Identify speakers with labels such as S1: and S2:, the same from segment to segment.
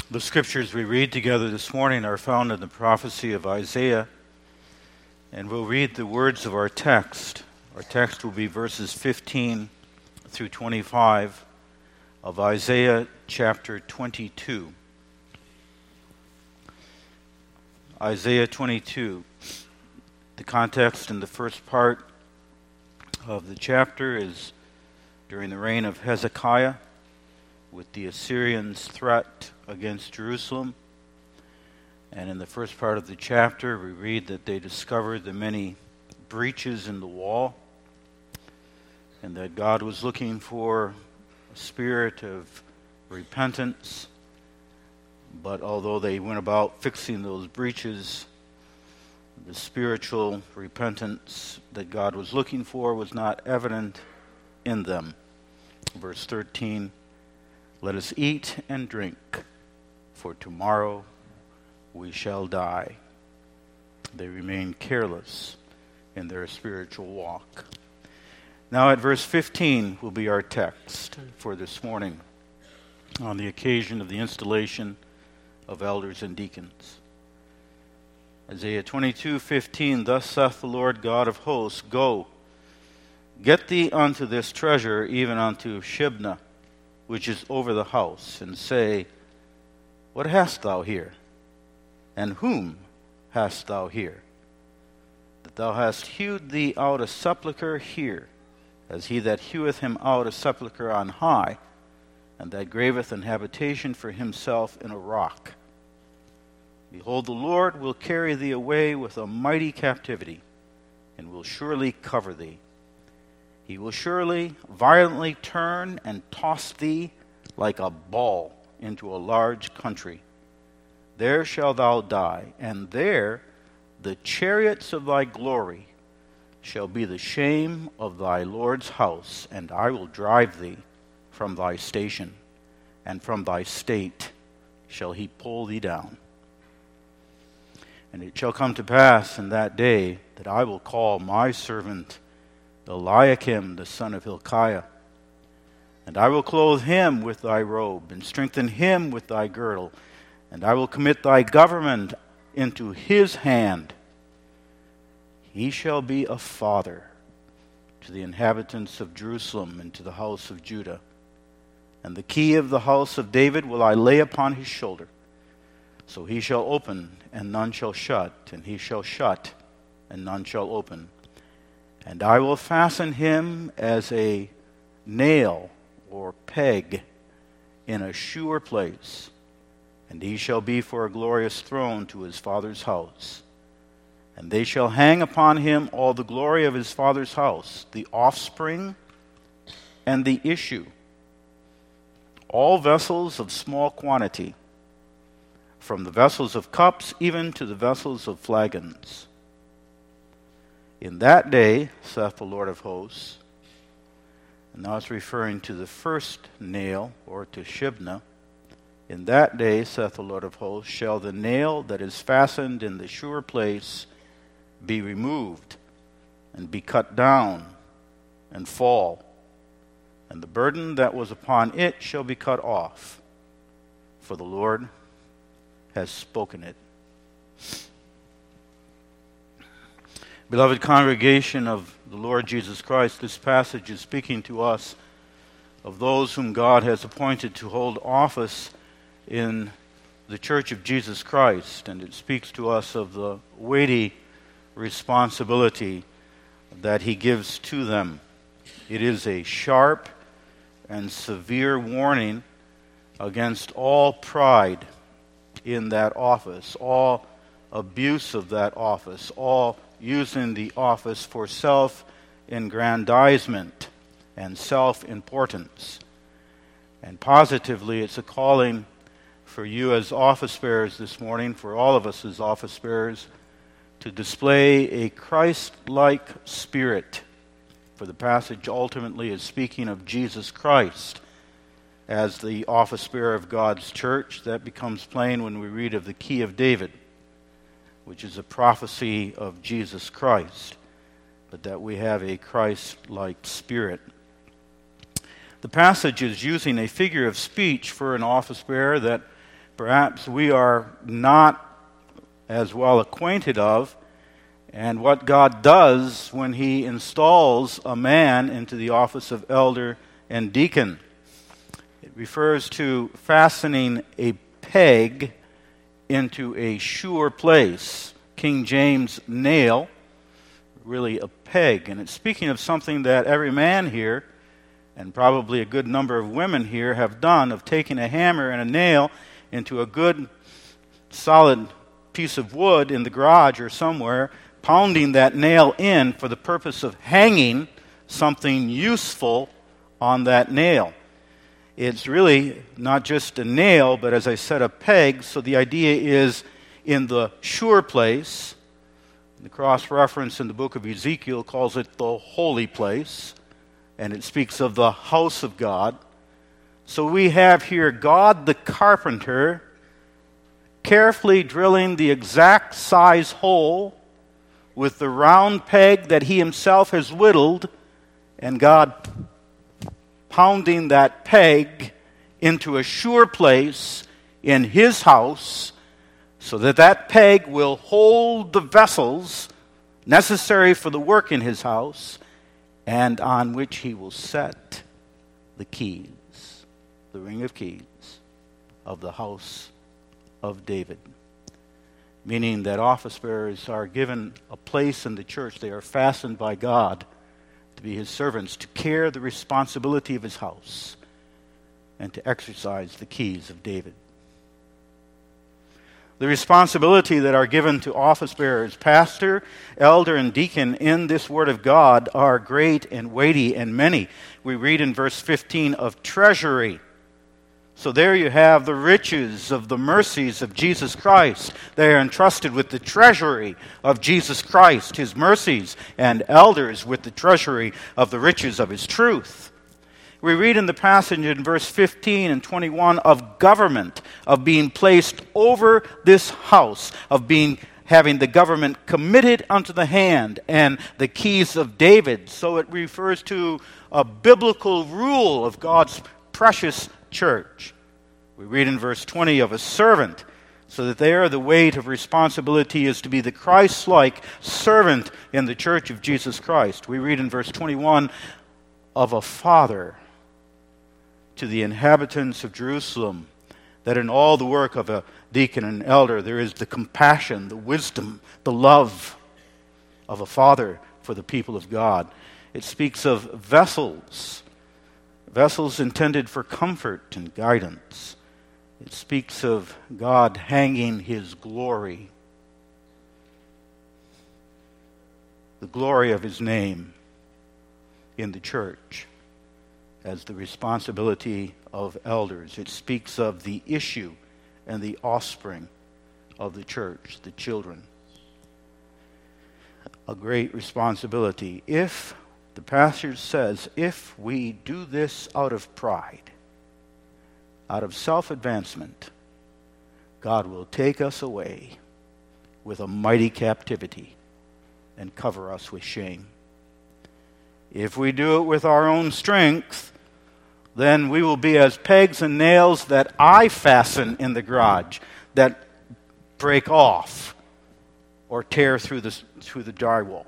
S1: The scriptures we read together this morning are found in the prophecy of Isaiah, and we'll read the words of our text. Our text will be verses 15 through 25 of Isaiah chapter 22. Isaiah 22. The context in the first part of the chapter is during the reign of Hezekiah, with the Assyrians' threat against Jerusalem. And in the first part of the chapter, we read that they discovered the many breaches in the wall, and that God was looking for a spirit of repentance. But although they went about fixing those breaches, the spiritual repentance that God was looking for was not evident in them. Verse 13, "Let us eat and drink, for tomorrow we shall die." They remain careless in their spiritual walk. Now at verse 15 will be our text for this morning on the occasion of the installation of elders and deacons. Isaiah 22:15, "Thus saith the Lord God of hosts, Go, get thee unto this treasure, even unto Shebna, which is over the house, and say, What hast thou here? And whom hast thou here? That thou hast hewed thee out a sepulchre here, as he that heweth him out a sepulchre on high, and that graveth an habitation for himself in a rock. Behold, the Lord will carry thee away with a mighty captivity, and will surely cover thee. He will surely violently turn and toss thee like a ball into a large country. There shalt thou die, and there the chariots of thy glory shall be the shame of thy Lord's house, and I will drive thee from thy station, and from thy state shall he pull thee down. And it shall come to pass in that day that I will call my servant Eliakim the son of Hilkiah, and I will clothe him with thy robe, and strengthen him with thy girdle, and I will commit thy government into his hand. He shall be a father to the inhabitants of Jerusalem and to the house of Judah. And the key of the house of David will I lay upon his shoulder. So he shall open, and none shall shut, and he shall shut, and none shall open. And I will fasten him as a nail or peg in a sure place, and he shall be for a glorious throne to his father's house. And they shall hang upon him all the glory of his father's house, the offspring and the issue, all vessels of small quantity, from the vessels of cups even to the vessels of flagons. In that day, saith the Lord of hosts," and now it's referring to the first nail, or to Shebna. "In that day, saith the Lord of hosts, shall the nail that is fastened in the sure place be removed, and be cut down, and fall, and the burden that was upon it shall be cut off, for the Lord has spoken it." Beloved congregation of the Lord Jesus Christ, this passage is speaking to us of those whom God has appointed to hold office in the Church of Jesus Christ, and it speaks to us of the weighty responsibility that he gives to them. It is a sharp and severe warning against all pride in that office, all abuse of that office, all using the office for self-aggrandizement and self-importance. And positively, it's a calling for you as office bearers this morning, for all of us as office bearers, to display a Christ-like spirit. For the passage ultimately is speaking of Jesus Christ as the office bearer of God's church. That becomes plain when we read of the key of David, which is a prophecy of Jesus Christ, but that we have a Christ-like spirit. The passage is using a figure of speech for an office bearer that perhaps we are not as well acquainted of, and what God does when He installs a man into the office of elder and deacon. It refers to fastening a peg into a sure place. King James, nail, really a peg. And it's speaking of something that every man here, and probably a good number of women here, have done, of taking a hammer and a nail into a good, solid piece of wood in the garage or somewhere, pounding that nail in for the purpose of hanging something useful on that nail. It's really not just a nail, but as I said, a peg. So the idea is in the sure place. The cross-reference in the book of Ezekiel calls it the holy place, and it speaks of the house of God. So we have here God the carpenter carefully drilling the exact size hole with the round peg that He Himself has whittled, and God pounding that peg into a sure place in His house, so that that peg will hold the vessels necessary for the work in His house, and on which He will set the keys, the ring of keys of the house of David. Meaning that office bearers are given a place in the church. They are fastened by God to be His servants, to carry the responsibility of His house, and to exercise the keys of David. The responsibility that are given to office bearers, pastor, elder, and deacon in this Word of God are great and weighty and many. We read in verse 15 of treasury. So there you have the riches of the mercies of Jesus Christ. They are entrusted with the treasury of Jesus Christ, His mercies, and elders with the treasury of the riches of His truth. We read in the passage in verse 15 and 21 of government, of being placed over this house, of having the government committed unto the hand, and the keys of David. So it refers to a biblical rule of God's precious church. We read in verse 20 of a servant, so that there the weight of responsibility is to be the Christ-like servant in the church of Jesus Christ. We read in verse 21 of a father to the inhabitants of Jerusalem, that in all the work of a deacon and elder there is the compassion, the wisdom, the love of a father for the people of God. It speaks of vessels intended for comfort and guidance. It speaks of God hanging His glory, the glory of His name in the church, as the responsibility of elders. It speaks of the issue and the offspring of the church, the children. A great responsibility. If, the passage says, if we do this out of pride, out of self-advancement, God will take us away with a mighty captivity and cover us with shame. If we do it with our own strength, then we will be as pegs and nails that I fasten in the garage, that break off or tear through the drywall.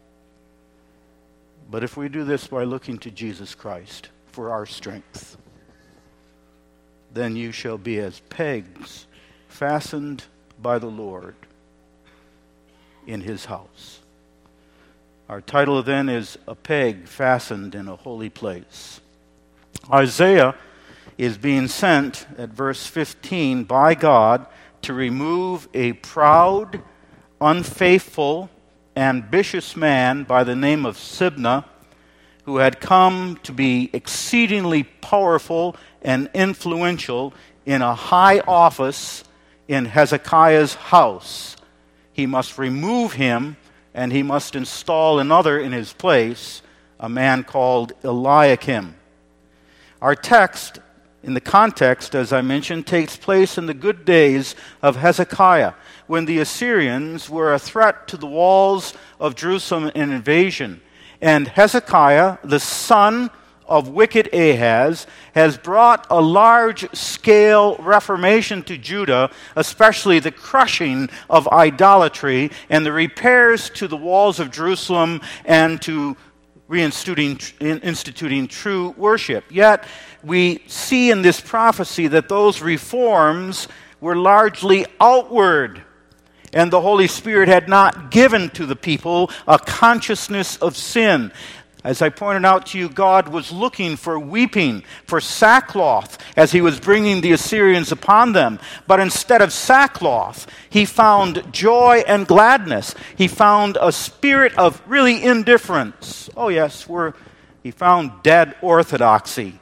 S1: But if we do this by looking to Jesus Christ for our strength, then you shall be as pegs fastened by the Lord in His house. Our title then is A Peg Fastened in a Holy Place. Isaiah is being sent at verse 15 by God to remove a proud, unfaithful, ambitious man by the name of Sibna, who had come to be exceedingly powerful and influential in a high office in Hezekiah's house. He must remove him, and he must install another in his place, a man called Eliakim. Our text, in the context, as I mentioned, takes place in the good days of Hezekiah, when the Assyrians were a threat to the walls of Jerusalem in invasion. And Hezekiah, the son of wicked Ahaz has brought a large-scale reformation to Judah, especially the crushing of idolatry and the repairs to the walls of Jerusalem and to instituting true worship. Yet, we see in this prophecy that those reforms were largely outward, and the Holy Spirit had not given to the people a consciousness of sin. As I pointed out to you, God was looking for weeping, for sackcloth, as he was bringing the Assyrians upon them. But instead of sackcloth, he found joy and gladness. He found a spirit of really indifference. Oh yes, he found dead orthodoxy.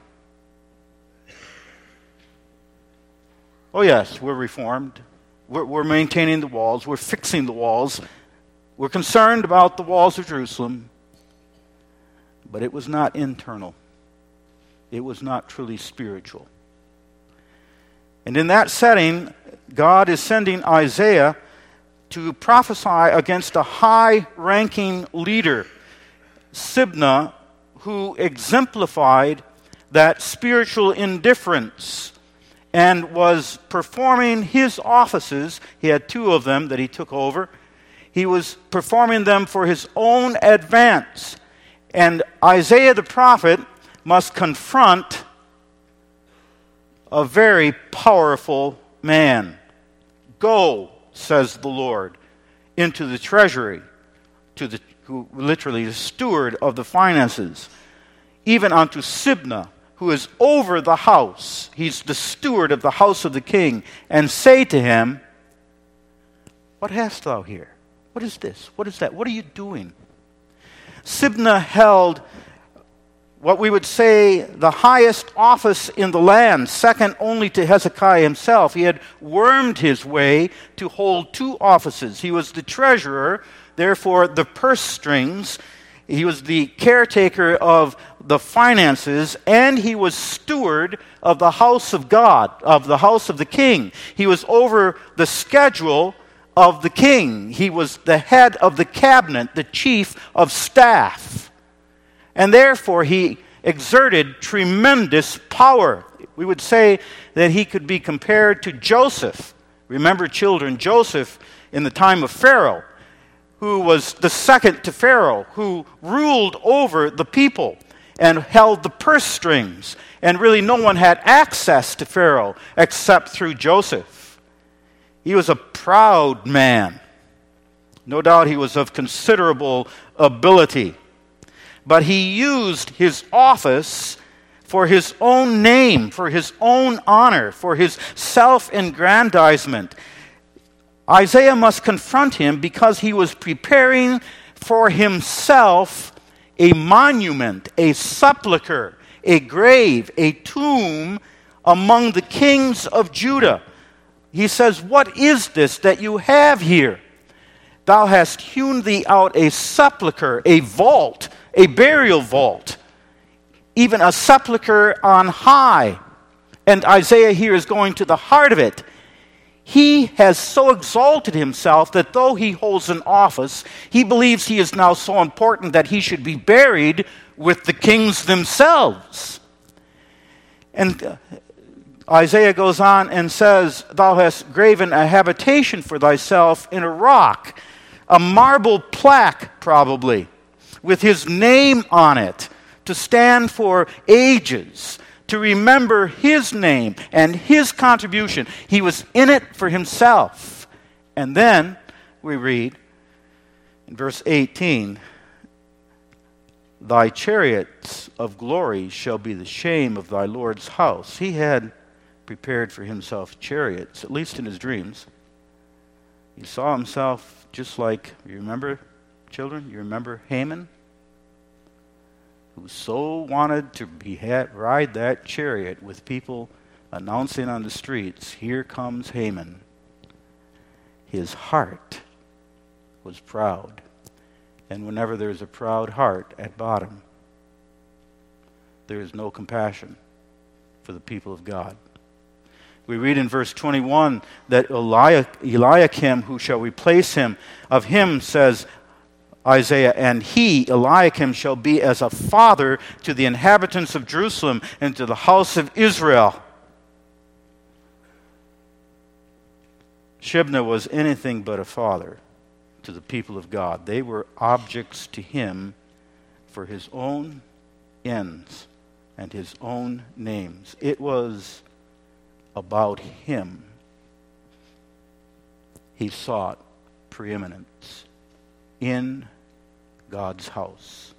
S1: Oh yes, we're reformed. We're maintaining the walls. We're fixing the walls. We're concerned about the walls of Jerusalem. But it was not internal. It was not truly spiritual. And in that setting, God is sending Isaiah to prophesy against a high-ranking leader, Sibna, who exemplified that spiritual indifference and was performing his offices. He had 2 of them that he took over. He was performing them for his own advance. And Isaiah the prophet must confront a very powerful man. Go, says the Lord, into the treasury, who literally the steward of the finances, even unto Sibna, who is over the house. He's the steward of the house of the king, and say to him, what hast thou here? What is this? What is that? What are you doing? Sibna held what we would say the highest office in the land, second only to Hezekiah himself. He had wormed his way to hold 2 offices. He was the treasurer, therefore the purse strings. He was the caretaker of the finances, and he was steward of the house of God, of the house of the king. He was over the schedule of the king. He was the head of the cabinet, the chief of staff. And therefore, he exerted tremendous power. We would say that he could be compared to Joseph. Remember, children, Joseph in the time of Pharaoh, who was the second to Pharaoh, who ruled over the people and held the purse strings. And really no one had access to Pharaoh except through Joseph. He was a proud man. No doubt he was of considerable ability. But he used his office for his own name, for his own honor, for his self-aggrandizement. Isaiah must confront him because he was preparing for himself a monument, a sepulcher, a grave, a tomb among the kings of Judah. He says, what is this that you have here? Thou hast hewn thee out a sepulcher, a vault, a burial vault, even a sepulcher on high. And Isaiah here is going to the heart of it. He has so exalted himself that though he holds an office, he believes he is now so important that he should be buried with the kings themselves. And Isaiah goes on and says, thou hast graven a habitation for thyself in a rock, a marble plaque probably, with his name on it, to stand for ages, to remember his name and his contribution. He was in it for himself. And then we read in verse 18, thy chariots of glory shall be the shame of thy Lord's house. He had prepared for himself chariots, at least in his dreams. He saw himself just like, you remember, children? You remember Haman? Who so wanted to ride that chariot with people announcing on the streets, here comes Haman. His heart was proud. And whenever there's a proud heart at bottom, there is no compassion for the people of God. We read in verse 21 that Eliakim, who shall replace him, of him says Isaiah, and he, Eliakim, shall be as a father to the inhabitants of Jerusalem and to the house of Israel. Shebna was anything but a father to the people of God. They were objects to him for his own ends and his own names. It was about him. He sought preeminence in God's house.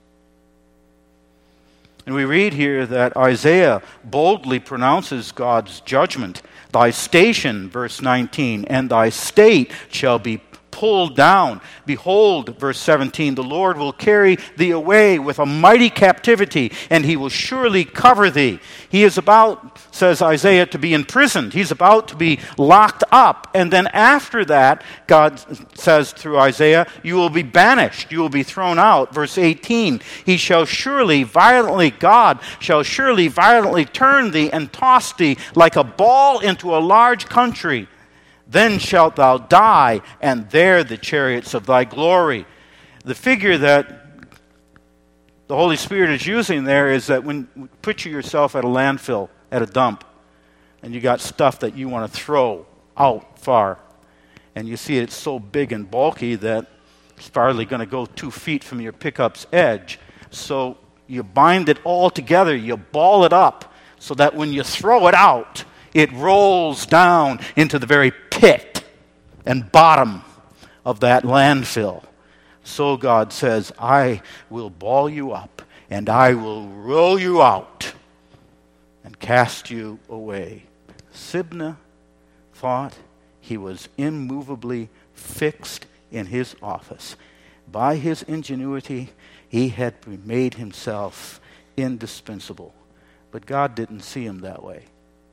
S1: And we read here that Isaiah boldly pronounces God's judgment. Thy station, verse 19, and thy state shall be pulled down. Behold, verse 17, the Lord will carry thee away with a mighty captivity, and he will surely cover thee. He is about, says Isaiah, to be imprisoned. He's about to be locked up. And then after that, God says through Isaiah, you will be banished. You will be thrown out. Verse 18, he shall surely violently, God shall surely violently turn thee and toss thee like a ball into a large country. Then shalt thou die, and there the chariots of thy glory. The figure that the Holy Spirit is using there is that when you picture yourself at a landfill, at a dump, and you got stuff that you want to throw out far, and you see it's so big and bulky that it's probably going to go 2 feet from your pickup's edge. So you bind it all together, you ball it up, so that when you throw it out, it rolls down into the very pit and bottom of that landfill. So God says, I will ball you up and I will roll you out and cast you away. Shebna thought he was immovably fixed in his office. By his ingenuity, he had made himself indispensable. But God didn't see him that way.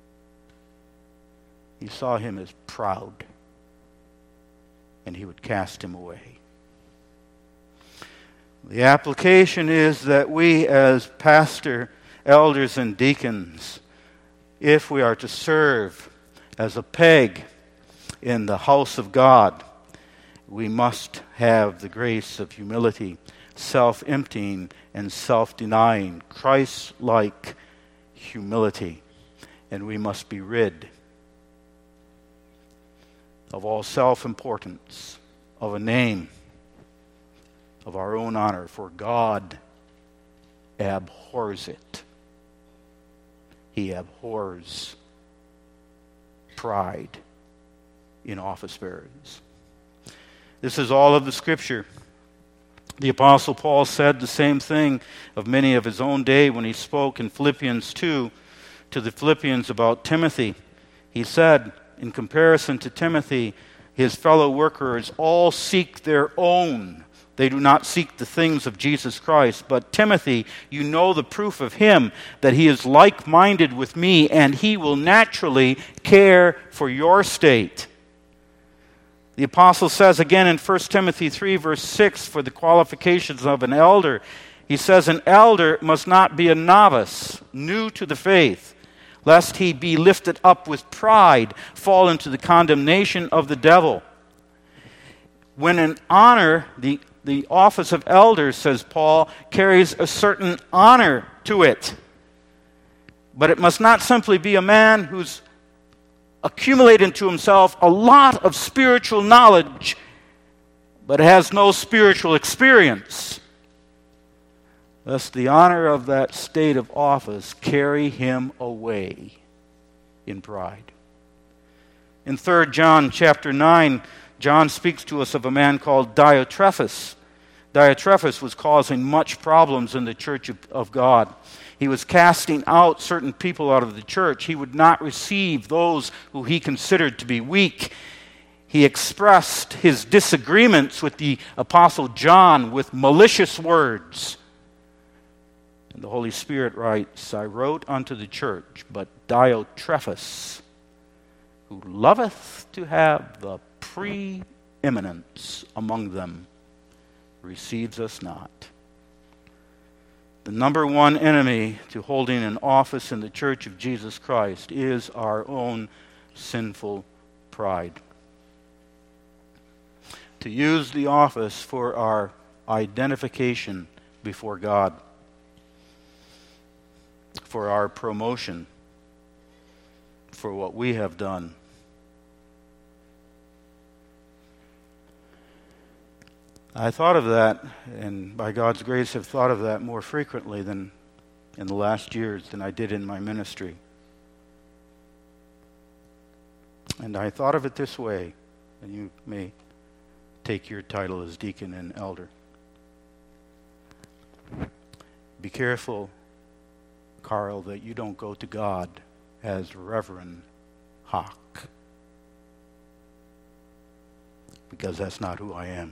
S1: He saw him as proud, and he would cast him away. The application is that we as pastor, elders, and deacons, if we are to serve as a peg in the house of God, we must have the grace of humility, self-emptying, and self-denying, Christ-like humility. And we must be rid of all self-importance, of a name, of our own honor, for God abhors it. He abhors pride in office bearers. This is all of the Scripture. The Apostle Paul said the same thing of many of his own day when he spoke in Philippians 2 to the Philippians about Timothy. He said, in comparison to Timothy, his fellow workers all seek their own. They do not seek the things of Jesus Christ. But Timothy, you know the proof of him, that he is like-minded with me, and he will naturally care for your state. The apostle says again in 1 Timothy 3, verse 6, for the qualifications of an elder, he says, an elder must not be a novice, new to the faith, lest he be lifted up with pride, fall into the condemnation of the devil. When an honor, the office of elder, says Paul, carries a certain honor to it. But it must not simply be a man who's accumulated to himself a lot of spiritual knowledge, but has no spiritual experience. Lest the honor of that state of office carry him away in pride. In 3 John chapter 9, John speaks to us of a man called Diotrephes. Diotrephes was causing much problems in the church of God. He was casting out certain people out of the church. He would not receive those who he considered to be weak. He expressed his disagreements with the Apostle John with malicious words. And the Holy Spirit writes, I wrote unto the church, but Diotrephes, who loveth to have the preeminence among them, receives us not. The number one enemy to holding an office in the church of Jesus Christ is our own sinful pride. To use the office for our identification before God, for our promotion, for what we have done. I thought of that, and by God's grace have thought of that more frequently than in the last years than I did in my ministry. And I thought of it this way, and you may take your title as deacon and elder. Be careful, Carl, that you don't go to God as Reverend Hawk, because that's not who I am.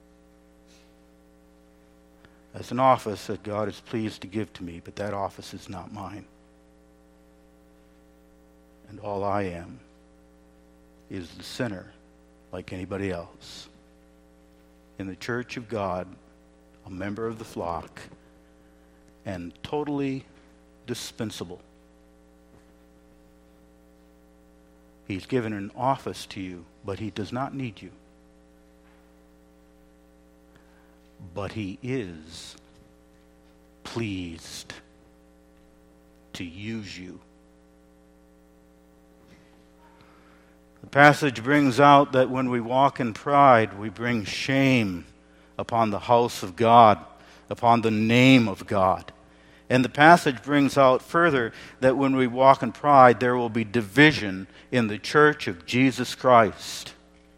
S1: That's an office that God is pleased to give to me, but that office is not mine. And all I am is the sinner, like anybody else. In the church of God, a member of the flock, and totally dispensable. He's given an office to you, but he does not need you. But he is pleased to use you. The passage brings out that when we walk in pride, we bring shame upon the house of God, upon the name of God. And the passage brings out further that when we walk in pride, there will be division in the church of Jesus Christ.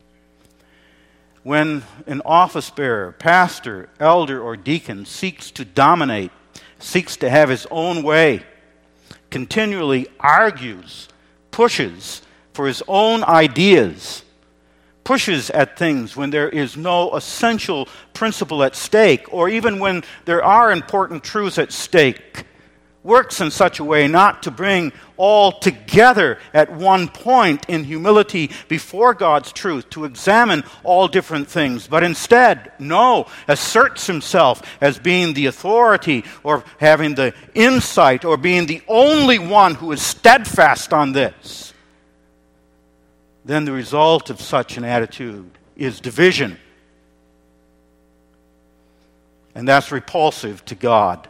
S1: When an office bearer, pastor, elder, or deacon seeks to dominate, seeks to have his own way, continually argues, pushes for his own ideas, pushes at things when there is no essential principle at stake, or even when there are important truths at stake, works in such a way not to bring all together at one point in humility before God's truth, to examine all different things, but instead, asserts himself as being the authority or having the insight or being the only one who is steadfast on this, then the result of such an attitude is division. And that's repulsive to God.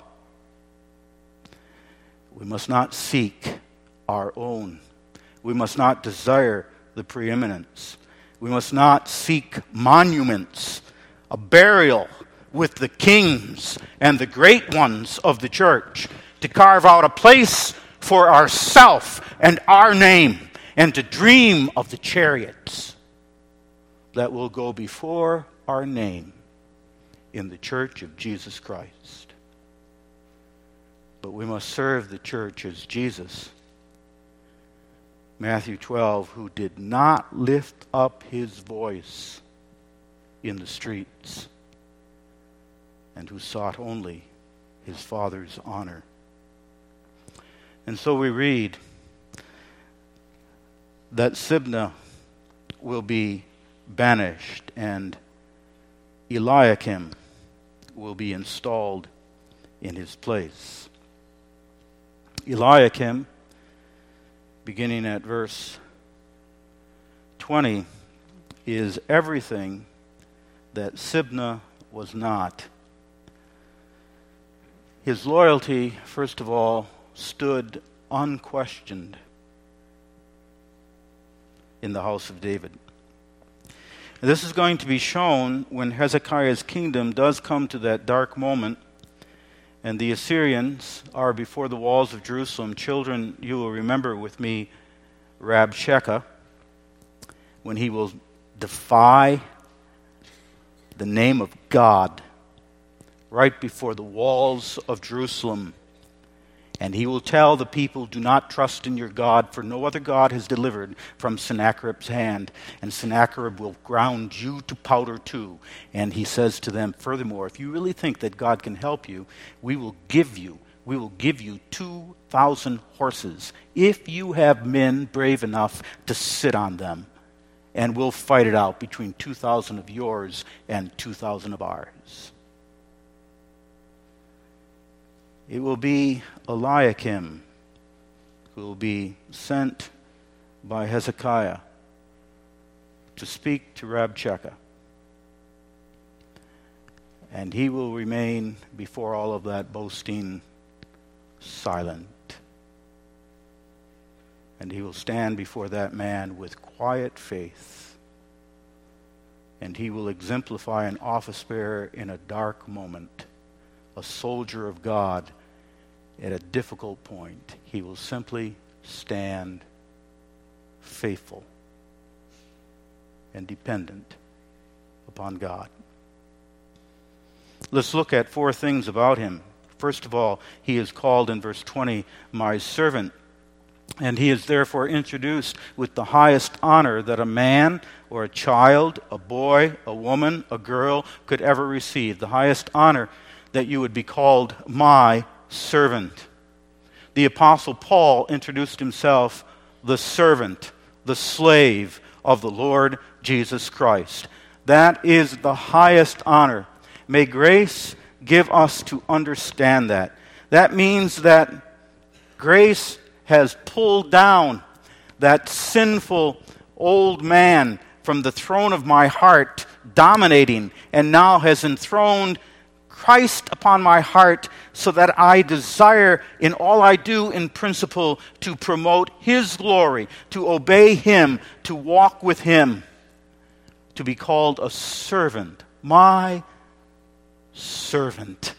S1: We must not seek our own. We must not desire the preeminence. We must not seek monuments, a burial with the kings and the great ones of the church, to carve out a place for ourself and our name, and to dream of the chariots that will go before our name in the church of Jesus Christ. But we must serve the church as Jesus, Matthew 12, who did not lift up his voice in the streets, and who sought only his Father's honor. And so we read that Sibna will be banished, and Eliakim will be installed in his place. Eliakim, beginning at verse 20, is everything that Sibna was not. His loyalty, first of all, stood unquestioned in the house of David. And this is going to be shown when Hezekiah's kingdom does come to that dark moment, and the Assyrians are before the walls of Jerusalem. Children, you will remember with me Rabshakeh, when he will defy the name of God right before the walls of Jerusalem. And he will tell the people, do not trust in your God, for no other God has delivered from Sennacherib's hand. And Sennacherib will ground you to powder too. And he says to them, furthermore, if you really think that God can help you, we will give you 2,000 horses, if you have men brave enough to sit on them. And we'll fight it out between 2,000 of yours and 2,000 of ours. It will be Eliakim who will be sent by Hezekiah to speak to Rabshakeh. And he will remain before all of that boasting silent. And he will stand before that man with quiet faith. And he will exemplify an office bearer in a dark moment, a soldier of God at a difficult point. He will simply stand faithful and dependent upon God. Let's look at 4 things about him. First of all, he is called in verse 20, my servant. And he is therefore introduced with the highest honor that a man or a child, a boy, a woman, a girl could ever receive. The highest honor that you would be called my servant. The Apostle Paul introduced himself the servant, the slave of the Lord Jesus Christ. That is the highest honor. May grace give us to understand that. That means that grace has pulled down that sinful old man from the throne of my heart, dominating, and now has enthroned Christ upon my heart, so that I desire in all I do in principle to promote His glory, to obey Him, to walk with Him, to be called a servant, my servant,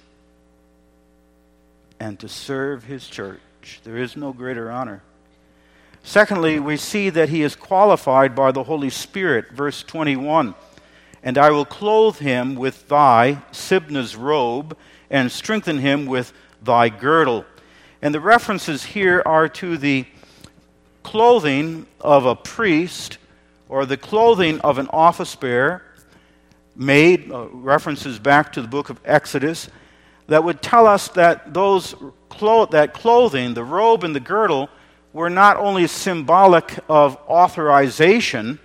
S1: and to serve His church. There is no greater honor. Secondly, we see that he is qualified by the Holy Spirit. Verse 21, and I will clothe him with thy Sibna's robe, and strengthen him with thy girdle. And the references here are to the clothing of a priest, or the clothing of an office bearer, made references back to the book of Exodus, that would tell us that that clothing, the robe and the girdle, were not only symbolic of authorization,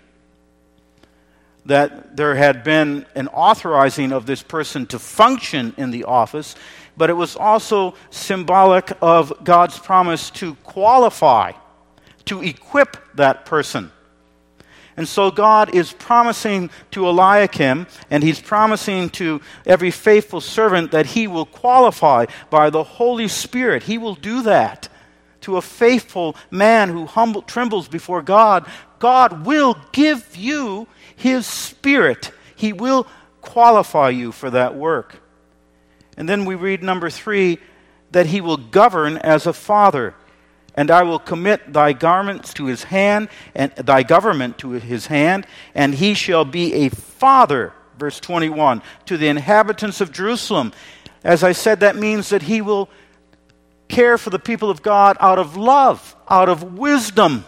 S1: that there had been an authorizing of this person to function in the office, but it was also symbolic of God's promise to qualify, to equip that person. And so God is promising to Eliakim, and He's promising to every faithful servant that He will qualify by the Holy Spirit. He will do that. To a faithful man who trembles before God, God will give you His Spirit. He will qualify you for that work. And then we read number 3, that He will govern as a father. And I will commit thy garments to his hand, and thy government to his hand, and he shall be a father, verse 21, to the inhabitants of Jerusalem. As I said, that means that he will care for the people of God out of love, out of wisdom.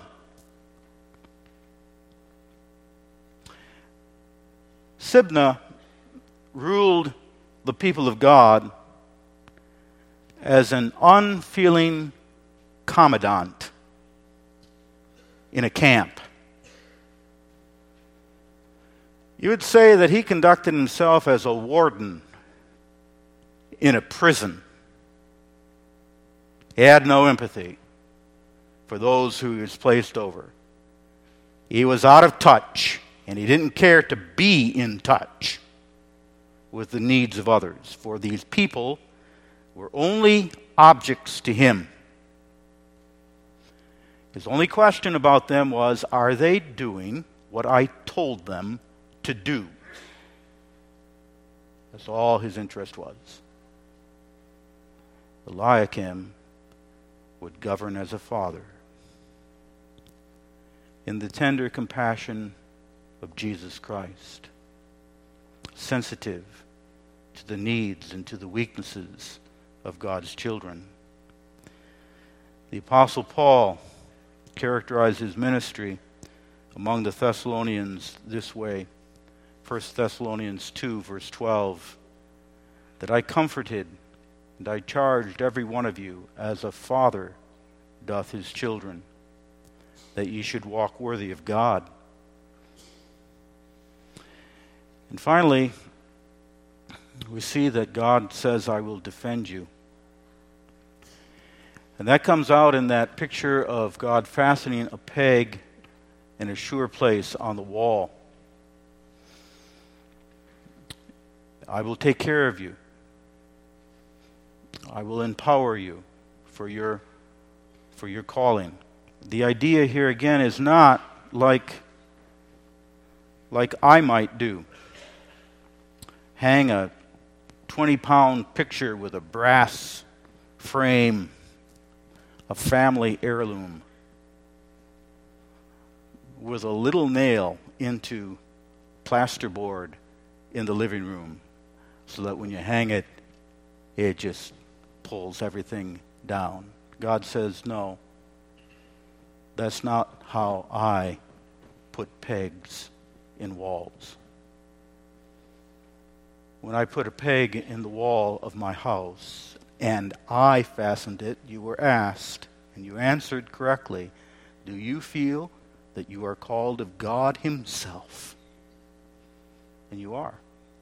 S1: Sibna ruled the people of God as an unfeeling commandant in a camp. You would say that he conducted himself as a warden in a prison. He had no empathy for those who he was placed over. He was out of touch, and he didn't care to be in touch with the needs of others, for these people were only objects to him. His only question about them was, are they doing what I told them to do? That's all his interest was. Eliakim would govern as a father in the tender compassion of Jesus Christ, sensitive to the needs and to the weaknesses of God's children. The Apostle Paul characterized his ministry among the Thessalonians this way. 1 Thessalonians 2, verse 12, that I comforted and I charged every one of you as a father doth his children, that ye should walk worthy of God. And finally, we see that God says, I will defend you. And that comes out in that picture of God fastening a peg in a sure place on the wall. I will take care of you. I will empower you for your calling. The idea here again is not like I might do. Hang a 20-pound picture with a brass frame, a family heirloom, with a little nail into plasterboard in the living room, so that when you hang it, it just pulls everything down. God says, no, that's not how I put pegs in walls. When I put a peg in the wall of my house and I fastened it, you were asked, and you answered correctly, do you feel that you are called of God Himself? And you are.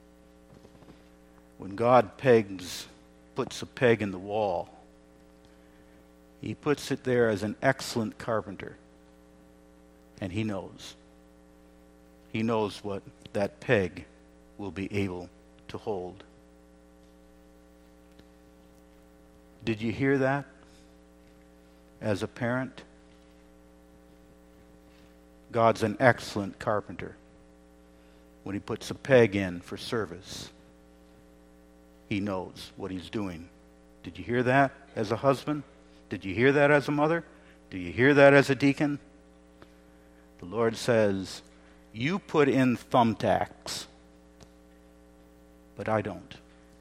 S1: When God puts a peg in the wall, He puts it there as an excellent carpenter. And He knows. He knows what that peg will be able to hold. Did you hear that? As a parent, God's an excellent carpenter. When He puts a peg in for service, He knows what He's doing. Did you hear that as a husband? Did you hear that as a mother? Do you hear that as a deacon? The Lord says, you put in thumbtacks, but I don't.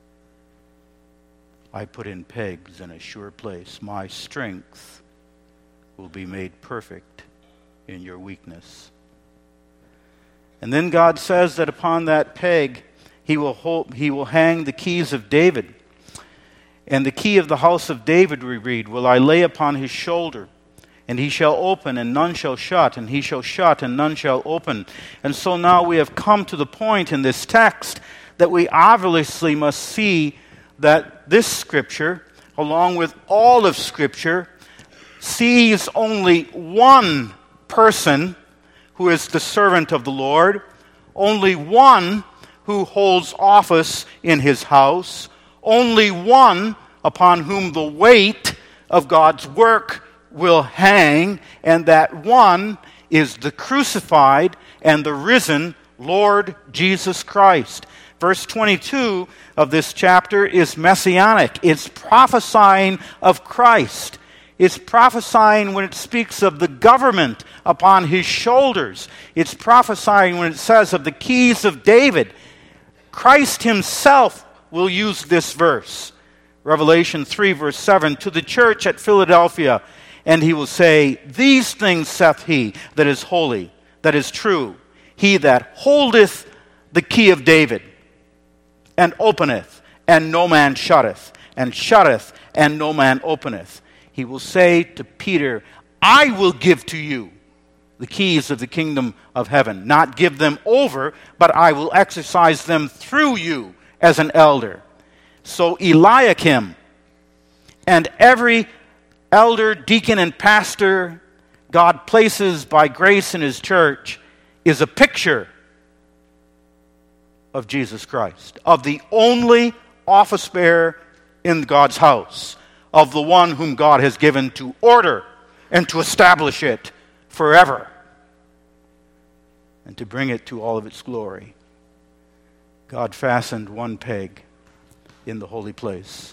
S1: I put in pegs in a sure place. My strength will be made perfect in your weakness. And then God says that upon that peg, He will hang the keys of David. And the key of the house of David, we read, will I lay upon His shoulder. And He shall open, and none shall shut. And He shall shut, and none shall open. And so now we have come to the point in this text that we obviously must see that this Scripture, along with all of Scripture, sees only one person who is the servant of the Lord, only one who holds office in His house, only one upon whom the weight of God's work will hang, and that one is the crucified and the risen Lord Jesus Christ. Verse 22 of this chapter is messianic. It's prophesying of Christ. It's prophesying when it speaks of the government upon His shoulders. It's prophesying when it says of the keys of David. Christ Himself will use this verse. Revelation 3 verse 7, to the church at Philadelphia, and He will say, these things saith He that is holy, that is true, He that holdeth the key of David, and openeth, and no man shutteth, and shutteth, and no man openeth. He will say to Peter, I will give to you the keys of the kingdom of heaven. Not give them over, but I will exercise them through you as an elder. So Eliakim and every elder, deacon, and pastor God places by grace in His church is a picture of Jesus Christ, of the only office bearer in God's house, of the one whom God has given to order and to establish it forever and to bring it to all of its glory. God fastened one peg in the holy place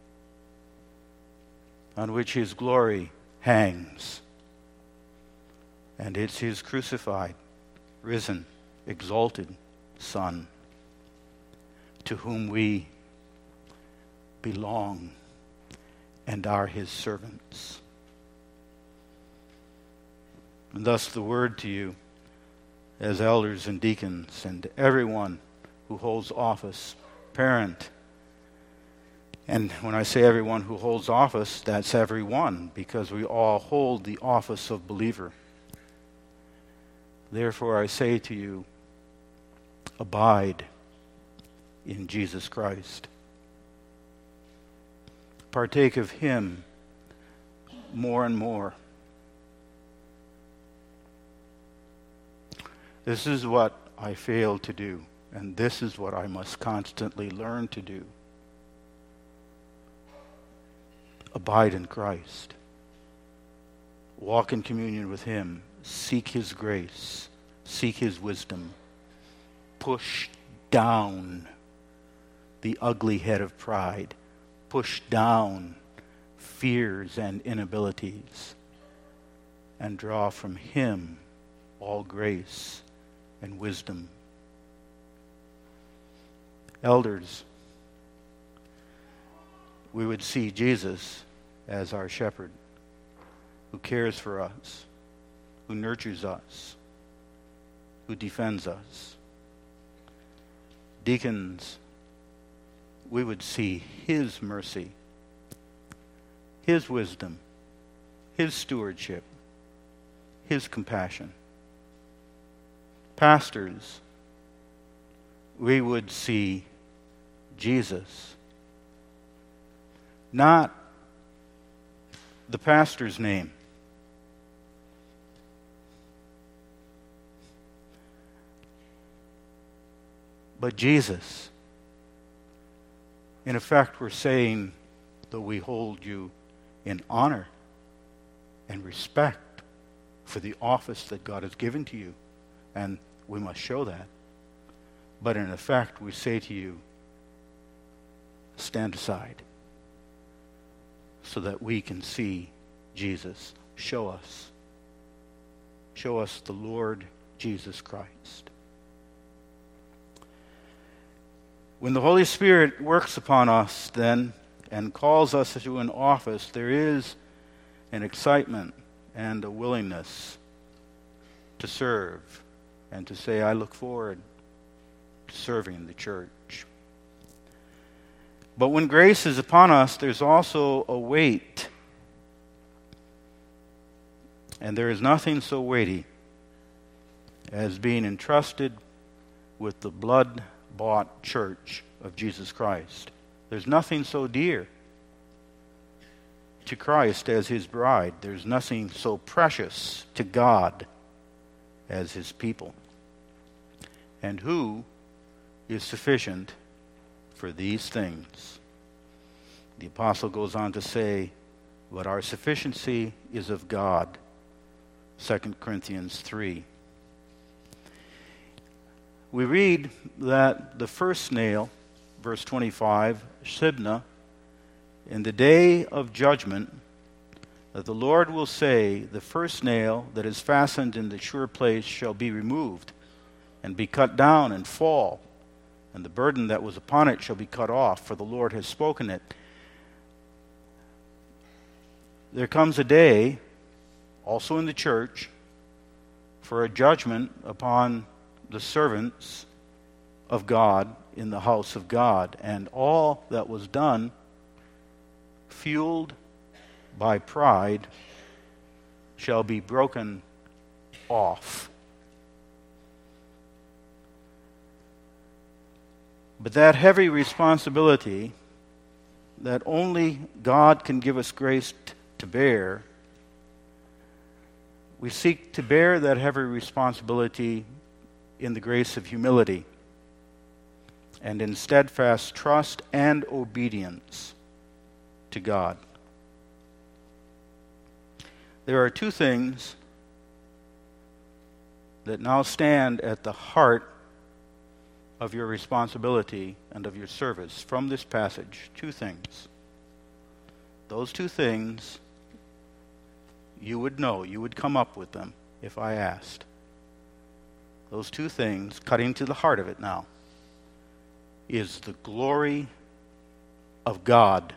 S1: on which His glory hangs, and it's His crucified, risen, exalted Son, to whom we belong and are His servants. And thus the word to you as elders and deacons and to everyone who holds office, parent. And when I say everyone who holds office, that's everyone, because we all hold the office of believer. Therefore I say to you, abide in Jesus Christ. Partake of Him more and more. This is what I failed to do And this is what I must constantly learn to do. Abide in Christ. Walk in communion with Him. Seek His grace. Seek His wisdom. Push down the ugly head of pride. Push down fears and inabilities. And draw from Him all grace and wisdom. Elders, we would see Jesus as our shepherd, who cares for us, who nurtures us, who defends us. Deacons, we would see His mercy, His wisdom, His stewardship, His compassion. Pastors, we would see Jesus, not the pastor's name, but Jesus. In effect, we're saying that we hold you in honor and respect for the office that God has given to you, and we must show that. But in effect, we say to you, stand aside so that we can see Jesus. Show us. Show us the Lord Jesus Christ. When the Holy Spirit works upon us then and calls us to an office, there is an excitement and a willingness to serve and to say, I look forward to serving the church. But when grace is upon us, there's also a weight. And there is nothing so weighty as being entrusted with the blood-bought church of Jesus Christ. There's nothing so dear to Christ as His bride. There's nothing so precious to God as His people. And who is sufficient for these things? The apostle goes on to say, but our sufficiency is of God. 2 Corinthians 3. We read that the first nail, verse 25, Shibna, in the day of judgment, that the Lord will say, the first nail that is fastened in the sure place shall be removed, and be cut down and fall, and the burden that was upon it shall be cut off, for the Lord has spoken it. There comes a day, also in the church, for a judgment upon the servants of God in the house of God, and all that was done, fueled by pride, shall be broken off. But that heavy responsibility that only God can give us grace to bear, we seek to bear that heavy responsibility in the grace of humility and in steadfast trust and obedience to God. There are two things that now stand at the heart of your responsibility and of your service from this passage. Two things. Those two things, you would know, you would come up with them if I asked. Those two things, cutting to the heart of it now, is the glory of God.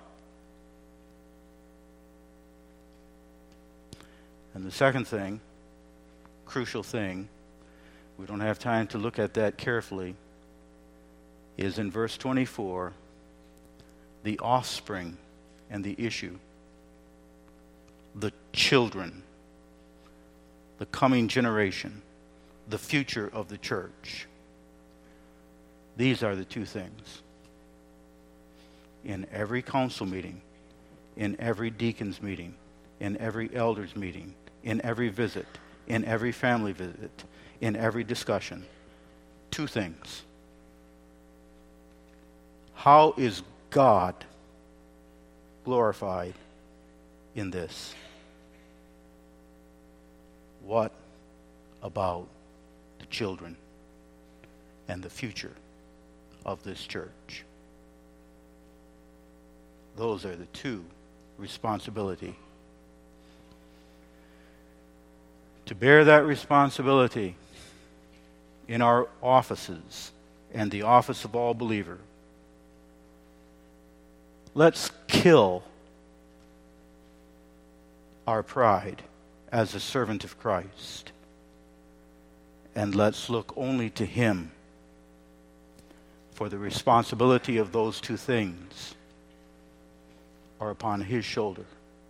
S1: And the second thing, crucial thing, we don't have time to look at that carefully, is in verse 24, the offspring and the issue, the children, the coming generation, the future of the church. These are the two things. In every council meeting, in every deacon's meeting, in every elder's meeting, in every visit, in every family visit, in every discussion, two things. How is God glorified in this? What about the children and the future of this church? Those are the two responsibility. To bear that responsibility in our offices and the office of all believer, let's kill our pride as a servant of Christ, and let's look only to Him for the responsibility of those two things are upon His shoulder.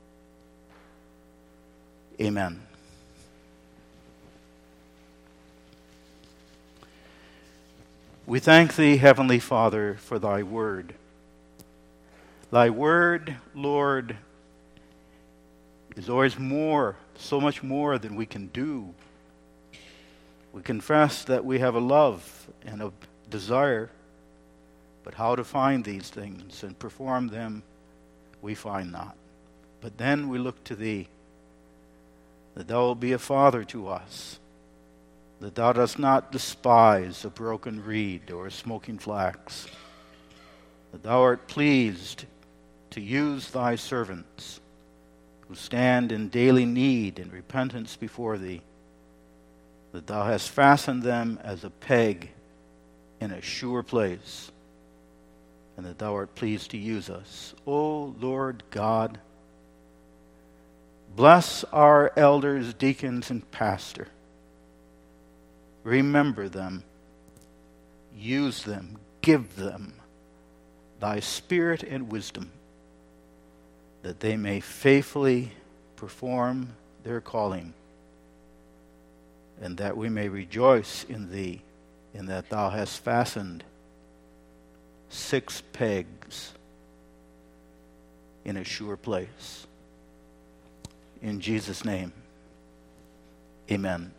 S1: Amen. We thank Thee, Heavenly Father, for Thy word. Thy word, Lord, is always more, so much more than we can do. We confess that we have a love and a desire, but how to find these things and perform them, we find not. But then we look to Thee, that Thou wilt be a Father to us, that Thou dost not despise a broken reed or a smoking flax, that Thou art pleased to use Thy servants who stand in daily need and repentance before Thee, that Thou hast fastened them as a peg in a sure place, and that Thou art pleased to use us. O Lord God, bless our elders, deacons, and pastor. Remember them, use them, give them Thy Spirit and wisdom, that they may faithfully perform their calling, and that we may rejoice in Thee, in that Thou hast fastened 6 pegs in a sure place. In Jesus' name, amen.